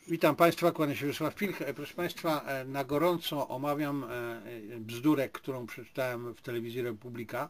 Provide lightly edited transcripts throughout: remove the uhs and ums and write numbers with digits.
Witam Państwa, kłaniam się Wiesław Pilch. Proszę Państwa, na gorąco omawiam bzdurę, którą przeczytałem w telewizji Republika.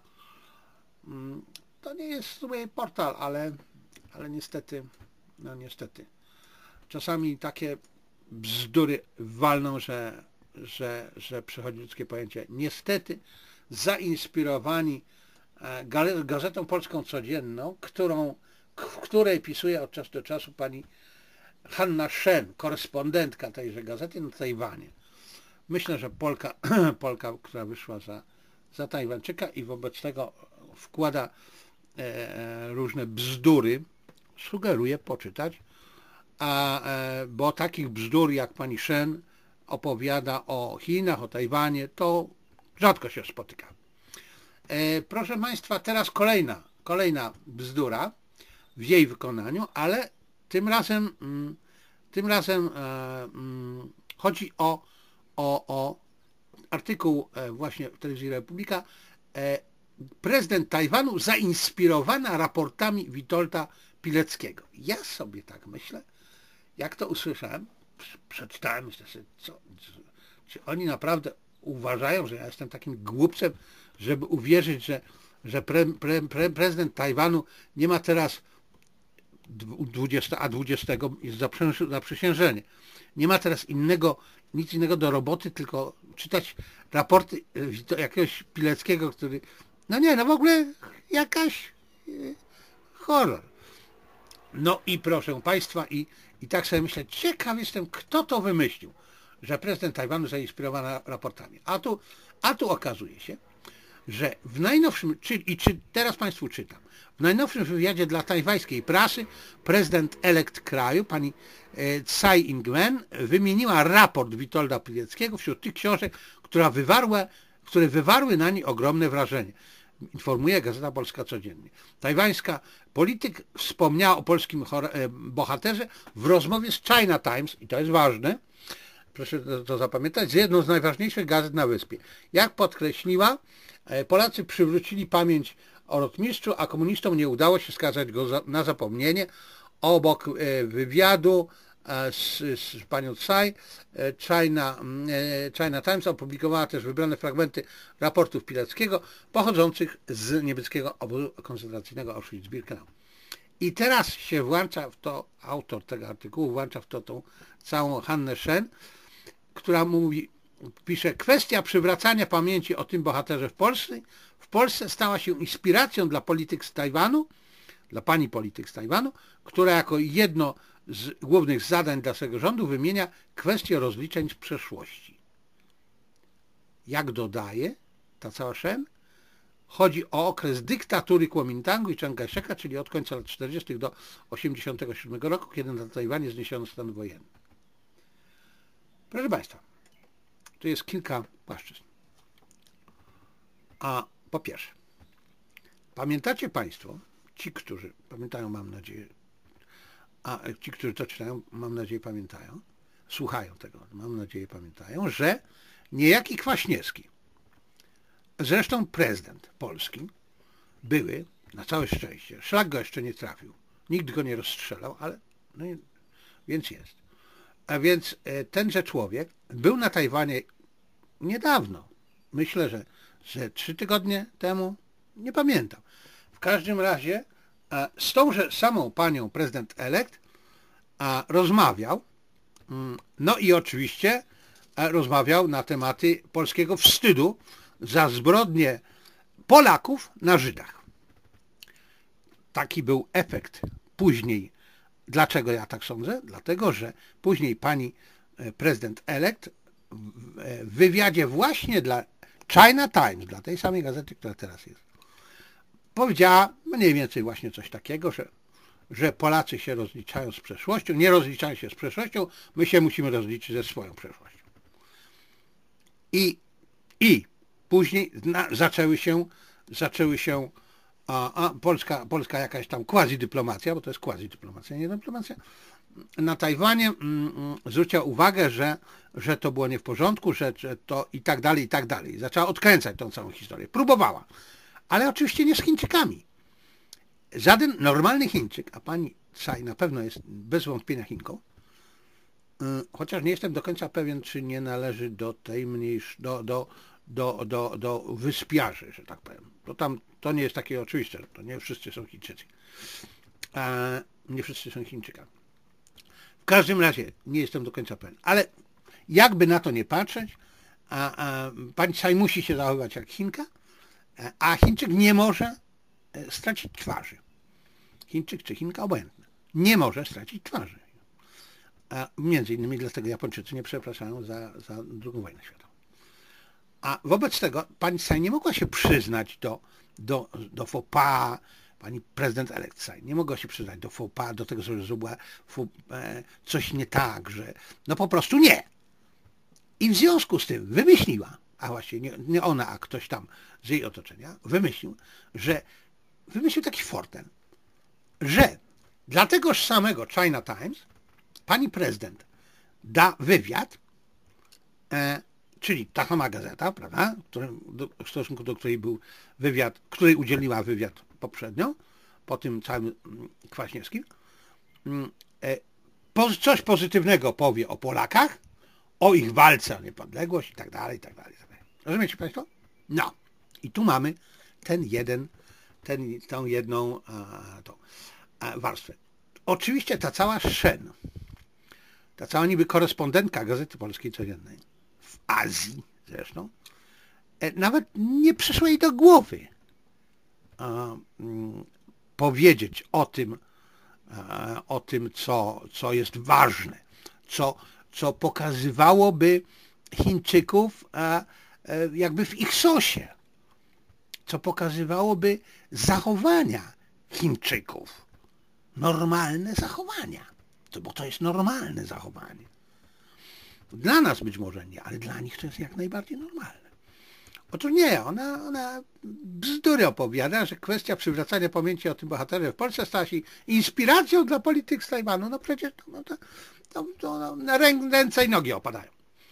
To nie jest w sumie portal, ale niestety, no niestety. Czasami takie bzdury walną, że przechodzi ludzkie pojęcie. Niestety zainspirowani Gazetą Polską Codzienną, w której pisuje od czasu do czasu pani Hanna Shen, korespondentka tejże gazety na Tajwanie. Myślę, że Polka, która wyszła za Tajwańczyka i wobec tego wkłada różne bzdury, sugeruje poczytać, bo takich bzdur jak pani Shen opowiada o Chinach, o Tajwanie, to rzadko się spotyka. Proszę Państwa, teraz kolejna bzdura w jej wykonaniu, ale tym razem chodzi o artykuł właśnie w telewizji Republika. Prezydent Tajwanu zainspirowana raportami Witolda Pileckiego. Ja sobie tak myślę, jak to usłyszałem, przeczytałem, myślę sobie, czy oni naprawdę uważają, że ja jestem takim głupcem, żeby uwierzyć, że prezydent Tajwanu nie ma teraz 20 jest zaprzysiężenie. Nie ma teraz nic innego do roboty, tylko czytać raporty jakiegoś Pileckiego, który, w ogóle jakaś horror. No i proszę Państwa, i tak sobie myślę, ciekaw jestem, kto to wymyślił, że prezydent Tajwanu zainspirowany raportami. A tu okazuje się, że w najnowszym, teraz Państwu czytam, w najnowszym wywiadzie dla tajwańskiej prasy prezydent elekt kraju, pani Tsai Ing-wen, wymieniła raport Witolda Pileckiego wśród tych książek, które wywarły na niej ogromne wrażenie. Informuje Gazeta Polska Codziennie. Tajwańska polityk wspomniała o polskim bohaterze w rozmowie z China Times, i to jest ważne, proszę to zapamiętać, z jedną z najważniejszych gazet na wyspie. Jak podkreśliła, Polacy przywrócili pamięć o rotmistrzu, a komunistom nie udało się skazać go na zapomnienie. Obok wywiadu z panią Tsai, China Times opublikowała też wybrane fragmenty raportów Pileckiego pochodzących z niemieckiego obozu koncentracyjnego Auschwitz-Birkenau. I teraz się włącza w to, autor tego artykułu włącza w to tą całą Hannę Shen, która pisze, kwestia przywracania pamięci o tym bohaterze w Polsce stała się inspiracją dla polityk z Tajwanu, dla pani polityk z Tajwanu, która jako jedno z głównych zadań dla swego rządu wymienia kwestię rozliczeń z przeszłości. Jak dodaje ta cała Shen, chodzi o okres dyktatury Kuomintangu i Chiang Kai-sheka, czyli od końca lat 40. do 1987 roku, kiedy na Tajwanie zniesiono stan wojenny. Proszę Państwa, tu jest kilka płaszczyzn. A po pierwsze, pamiętacie Państwo, ci, którzy pamiętają, mam nadzieję, a ci, którzy to czytają, mam nadzieję, pamiętają, słuchają tego, mam nadzieję, pamiętają, że niejaki Kwaśniewski, zresztą prezydent Polski, były, na całe szczęście, szlak go jeszcze nie trafił, nikt go nie rozstrzelał, ale więc jest. A więc tenże człowiek był na Tajwanie niedawno, myślę, że 3 tygodnie temu, nie pamiętam. W każdym razie z tąże samą panią prezydent elekt rozmawiał, no i oczywiście rozmawiał na tematy polskiego wstydu za zbrodnie Polaków na Żydach. Taki był efekt później. Dlaczego ja tak sądzę? Dlatego, że później pani prezydent elekt w wywiadzie właśnie dla China Times, dla tej samej gazety, która teraz jest, powiedziała mniej więcej właśnie coś takiego, że Polacy się rozliczają z przeszłością, nie rozliczają się z przeszłością, my się musimy rozliczyć ze swoją przeszłością. I później zaczęły się polska jakaś tam quasi-dyplomacja, bo to jest quasi-dyplomacja, nie dyplomacja, na Tajwanie zwróciła uwagę, że to było nie w porządku, że to i tak dalej, i tak dalej. Zaczęła odkręcać tą całą historię. Próbowała, ale oczywiście nie z Chińczykami. Żaden normalny Chińczyk, a pani Tsai na pewno jest bez wątpienia Chinką, chociaż nie jestem do końca pewien, czy nie należy do tej do wyspiarzy, że tak powiem. To tam to nie jest takie oczywiste, to nie wszyscy są Chińczycy. Nie wszyscy są Chińczykami. W każdym razie nie jestem do końca pewien. Ale jakby na to nie patrzeć, pani Tsai musi się zachowywać jak Chinka, a Chińczyk nie może stracić twarzy. Chińczyk czy Chinka, obojętne. Nie może stracić twarzy. Między innymi dlatego Japończycy nie przepraszają za II wojnę światową. A wobec tego pani Tsai nie mogła się przyznać do faux pas, pani prezydent elekt Tsai nie mogła się przyznać do faux pas, do tego, że zrobiła coś nie tak, że no po prostu nie. I w związku z tym wymyśliła, a właściwie nie ona, a ktoś tam z jej otoczenia, wymyślił taki fortel, że dla tegoż samego China Times pani prezydent da wywiad, czyli ta sama gazeta, prawda, w stosunku do której był wywiad, której udzieliła wywiad poprzednio, po tym całym Kwaśniewskim, coś pozytywnego powie o Polakach, o ich walce o niepodległość i tak dalej, i tak dalej. Rozumiecie Państwo? No. I tu mamy tą jedną warstwę. Oczywiście ta cała Shen, ta cała niby korespondentka Gazety Polskiej Codziennej, w Azji zresztą, nawet nie przyszło jej do głowy powiedzieć o tym, co jest ważne, co pokazywałoby Chińczyków jakby w ich sosie, co pokazywałoby zachowania Chińczyków. Normalne zachowania, bo to jest normalne zachowanie. Dla nas być może nie, ale dla nich to jest jak najbardziej normalne. Otóż nie, ona bzdury opowiada, że kwestia przywracania pamięci o tym bohaterze w Polsce stała się inspiracją dla polityk z Tajwanu. No przecież to na ręce i nogi opadają.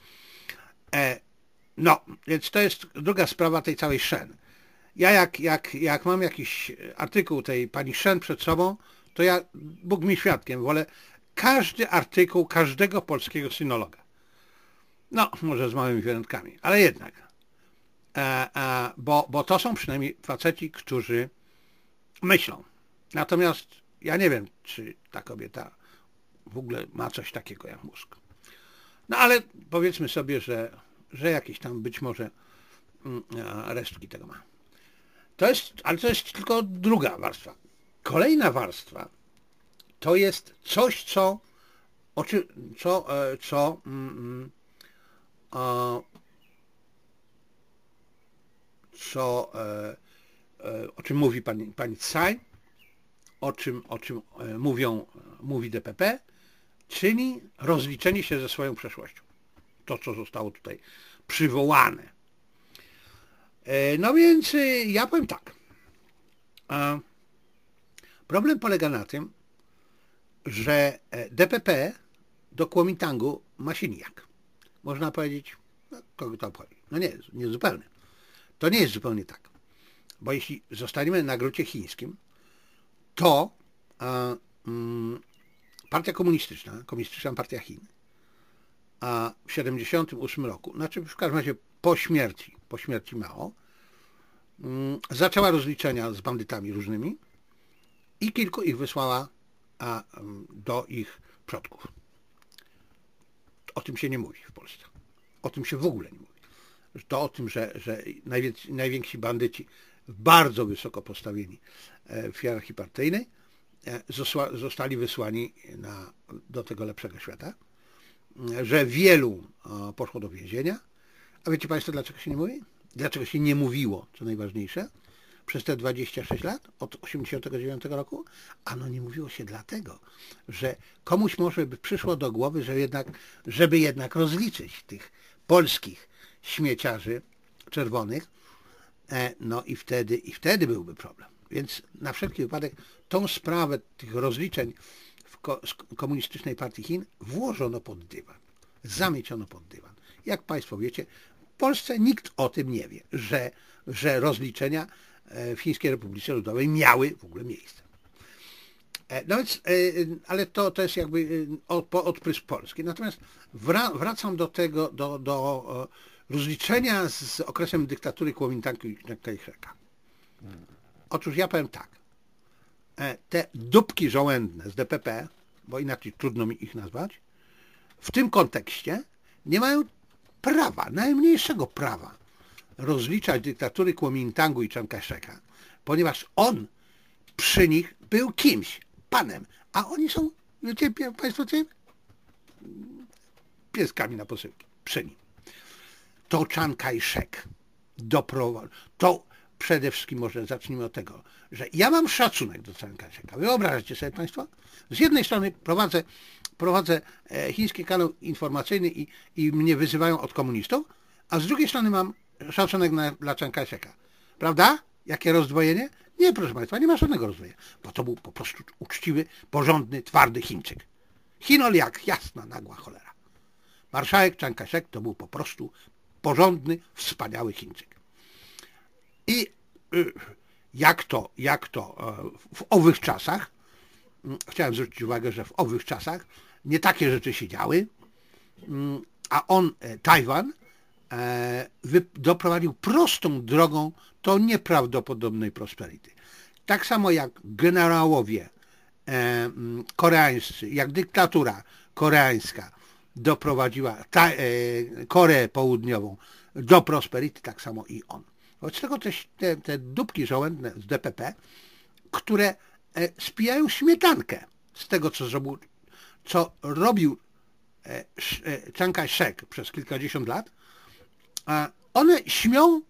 No, więc to jest druga sprawa tej całej Shen. Ja jak mam jakiś artykuł tej pani Shen przed sobą, to ja, Bóg mi świadkiem, wolę każdy artykuł każdego polskiego synologa. No, może z małymi wyjątkami, ale jednak. Bo to są przynajmniej faceci, którzy myślą. Natomiast ja nie wiem, czy ta kobieta w ogóle ma coś takiego jak mózg. No ale powiedzmy sobie, że jakieś tam być może resztki tego ma. Ale to jest tylko druga warstwa. Kolejna warstwa to jest coś, o czym mówi pani Tsai, o czym mówi DPP, czyli rozliczenie się ze swoją przeszłością. To, co zostało tutaj przywołane. No więc ja powiem tak. Problem polega na tym, że DPP do Kuomintangu ma się nijak. Można powiedzieć, no, kogo to obchodzi. No nie zupełnie. To nie jest zupełnie tak. Bo jeśli zostaniemy na gruncie chińskim, to partia komunistyczna partia Chin, a w 1978 roku, znaczy w każdym razie po śmierci Mao, zaczęła rozliczenia z bandytami różnymi i kilku ich wysłała do ich przodków. O tym się nie mówi w Polsce. O tym się w ogóle nie mówi. To o tym, że najwięksi bandyci, bardzo wysoko postawieni w hierarchii partyjnej, zostali wysłani do tego lepszego świata, że wielu poszło do więzienia. A wiecie Państwo, dlaczego się nie mówi? Dlaczego się nie mówiło, co najważniejsze, przez te 26 lat, od 1989 roku? Ano nie mówiło się dlatego, że komuś może by przyszło do głowy, żeby jednak rozliczyć tych polskich śmieciarzy czerwonych, no i wtedy byłby problem. Więc na wszelki wypadek tą sprawę tych rozliczeń z komunistycznej partii Chin włożono pod dywan, zamieciono pod dywan. Jak Państwo wiecie, w Polsce nikt o tym nie wie, że rozliczenia w Chińskiej Republice Ludowej miały w ogóle miejsce. No więc, ale to jest jakby odprysk Polski. Natomiast wracam do tego, do rozliczenia z okresem dyktatury Kuomintangu i Chiang Kai-sheka. Otóż ja powiem tak. Te dupki żołędne z DPP, bo inaczej trudno mi ich nazwać, w tym kontekście nie mają prawa, najmniejszego prawa rozliczać dyktatury Kuomintangu i Chiang Kai-sheka, ponieważ on przy nich był kimś, panem, a oni są, wiecie Państwo czym? Pieskami na posyłki, przy nim. To Chiang Kai-shek to przede wszystkim może zacznijmy od tego, że ja mam szacunek do Chiang Kai-sheka. Wyobraźcie sobie Państwo, z jednej strony prowadzę chiński kanał informacyjny i mnie wyzywają od komunistów, a z drugiej strony mam szacunek dla Chiang Kai-sheka. Prawda? Jakie rozdwojenie? Nie, proszę Państwa, nie ma żadnego rozdwojenia, bo to był po prostu uczciwy, porządny, twardy Chińczyk. Chinol jak jasna, nagła cholera. Marszałek Chiang Kai-shek to był po prostu porządny, wspaniały Chińczyk. I jak to w owych czasach, chciałem zwrócić uwagę, że w owych czasach nie takie rzeczy się działy, a on Tajwan doprowadził prostą drogą do nieprawdopodobnej prosperity. Tak samo jak generałowie koreańscy, jak dyktatura koreańska doprowadziła Koreę Południową do prosperity, tak samo i on. Wobec tego też te dupki żołędne z DPP, które spijają śmietankę z tego, co robił Chiang Kai-shek przez kilkadziesiąt lat, one śmią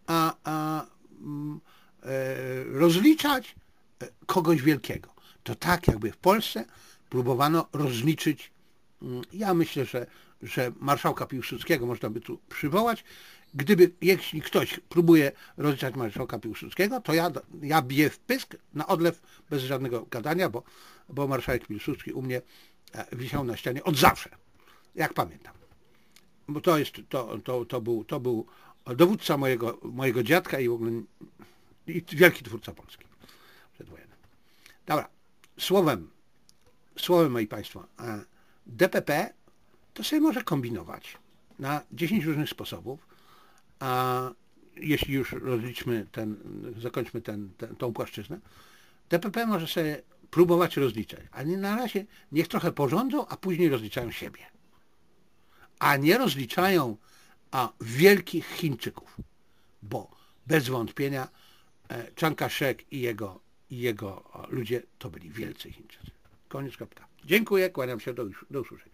rozliczać kogoś wielkiego. To tak jakby w Polsce próbowano rozliczyć, ja myślę, że marszałka Piłsudskiego można by tu przywołać. Jeśli ktoś próbuje rozliczać marszałka Piłsudskiego, to ja biję w pysk na odlew bez żadnego gadania, bo marszałek Piłsudski u mnie wisiał na ścianie od zawsze, jak pamiętam. Bo to był dowódca mojego dziadka i w ogóle wielki twórca Polski przedwojenny. Dobra, słowem, moi Państwo, DPP to sobie może kombinować na 10 różnych sposobów, a jeśli już zakończmy tą płaszczyznę, DPP może sobie próbować rozliczać, ale na razie niech trochę porządzą, a później rozliczają siebie. A nie rozliczają wielkich Chińczyków, bo bez wątpienia Chiang Kai-shek i jego ludzie to byli wielcy Chińczycy. Koniec, kropka. Dziękuję, kłaniam się, do usłyszenia.